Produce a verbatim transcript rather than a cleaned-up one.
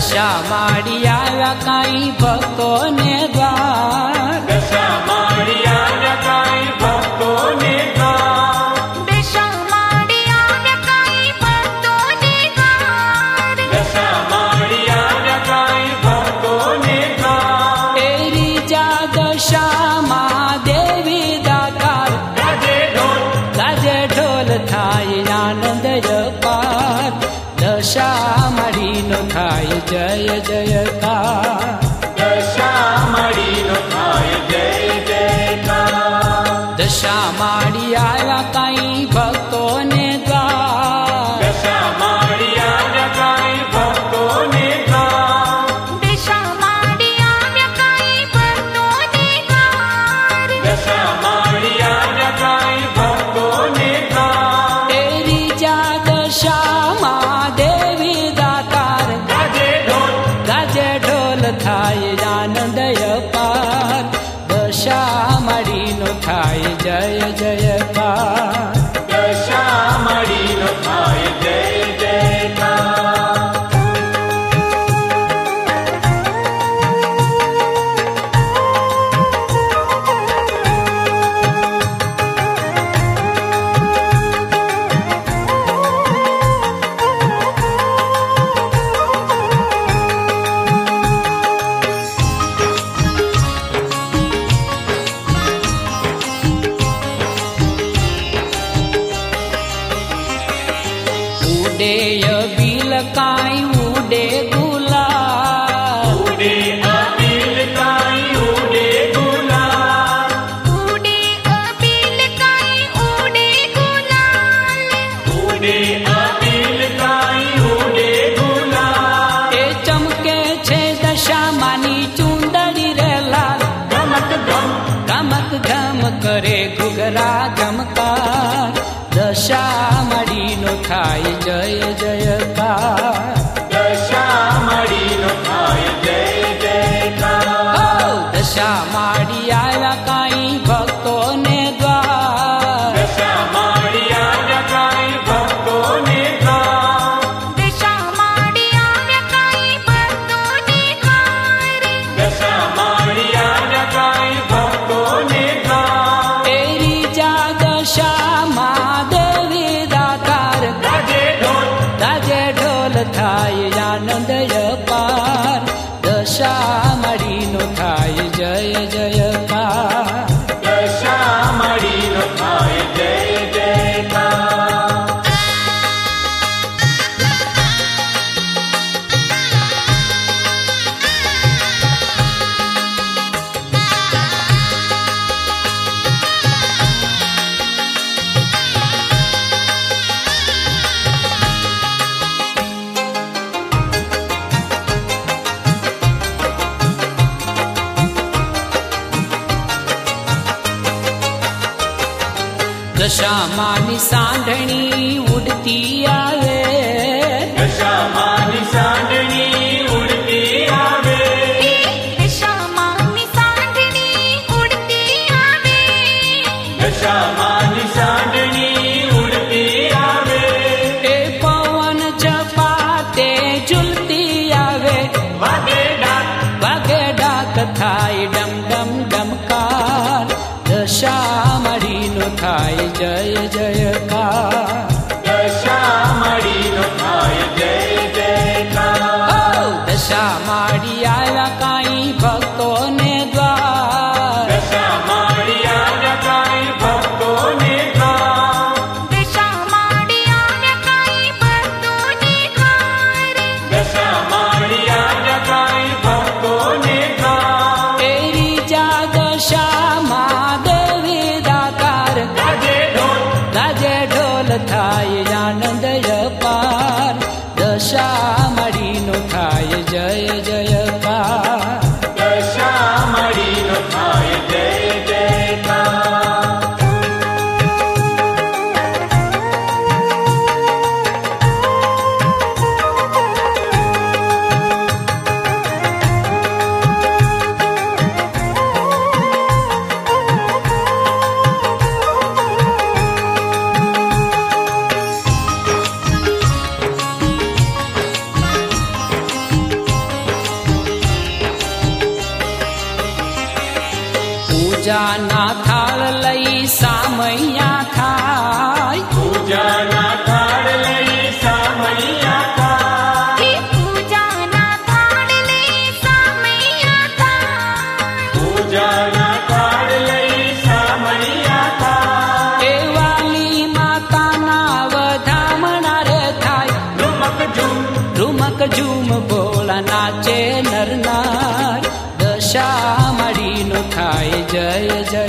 દશા માડી આવ્યા કાંઈ ભક્તોને દ્વાર, દશા માડી આવ્યા કાંઈ ભક્તોને દ્વાર, દશા માડી આવ્યા કાંઈ ભક્તોને દ્વાર, દશા માડી આવ્યા કાંઈ ભક્તોને દ્વાર. એરી જા દશામાં દેવી દાતાર, ગાજે ઢોલ, ગાજે ઢોલ થાય આનંદ અપાર, દશા માડીનો થાય જય જયકાર, દશા માડીનો થાય જય જયકાર. દશા માડી આવ્યા કાંઈ ભક્તોને દ્વાર, દશા માડી આવ્યા કાંઈ ભક્તોને દ્વાર, દશા માડી આવ્યા કાંઈ ભક્તોને દ્વાર, દશા માડી આવ્યા કાંઈ ભક્તોને દ્વાર. એરી જા દશામાં દેવી દાતાર, ગાજે ઢોલ, ગાજે ઢોલ થાય આનંદ અપાર, દશા માડીનો થાય જય જયકાર, દશા માડીનો થાય જય જયકાર. ઉડે અબીલ કાંઈ ઉડે ગુલાલ, ઉડે અબીલ કાંઈ ઉડે ગુલાલ, ઉડે અબીલ કાંઈ ઉડે ગુલાલ, ઉડે અબીલ કાંઈ ઉડે ગુલાલ. એ ચમકે છે દશામાની ચુંદડી રે લાલ, ગમક ગમ, ગમક ગમ કરે ઘુઘરા ગમકાર, દશા માડીનો થાય જય જયકાર, દશા માડીનો થાય જય જયકાર. ઓ દશા માડી આવ્યા કાંઈ ભક્તોને દ્વાર, દશા માડી આવ્યા કાંઈ ભક્તોને દ્વાર, દશા માડી આવ્યા કાંઈ ભક્તોને દ્વાર, દશા માડી આવ્યા કાંઈ ભક્તોને દ્વાર. એરી જા દશામાં દેવી દાતાર, ગાજે ઢોલ, ગાજે ઢોલ થાય આનંદ અપાર, દશા માડીનો થાય જય જયકાર, દશા માડીનો થાય જય જયકાર. દશામાની સાંઢણી ઉડતી આવે, દશા માની સાંઢણી ઉડતી આવે, દશા માની સાંઢણી ઉડતી આવે, દશા માની સાંઢણી ઉડતી આવે. એ પવન ઝપાટે ઝૂલતી આવે, વાગે ડાક, વાગે ડાક થાય ડમ ડમ ડમકાર, દશા માડીનો થાય જય જયકાર, દશા માડીનો થાય જય જયકાર. ઓ દશા માડી આવ્યા કાંઈ ભક્તોને દ્વાર, દશા માડી આવ્યા કાંઈ ભક્તોને દ્વાર, દશા માડી આવ્યા કાંઈ ભક્તોને દ્વાર, દશા માડી આવ્યા કાંઈ ભક્તોને દ્વાર. એરી જા દશામાં દેવી દાતાર, ગાજે ઢોલ, ગાજે ઢોલ થાય આનંદ અપાર, દશા માડીનો થાય જય જયકાર, દશા માડીનો થાય જય જયકાર. પૂજાના થાળ લઈ સામૈયા થાય પૂજાના થાળ લઈ સામૈયા થાય હે પૂજાના થાળ લઈ સામૈયા થાય પૂજાના થાળ લઈ સામૈયા થાય એ વાલી માતાના વધામણા રે થાય ઝુમક ઝુમ ઢુમક ઝૂમ ભોળા નાચે નર નાર દશા મળીનો થાય જય જય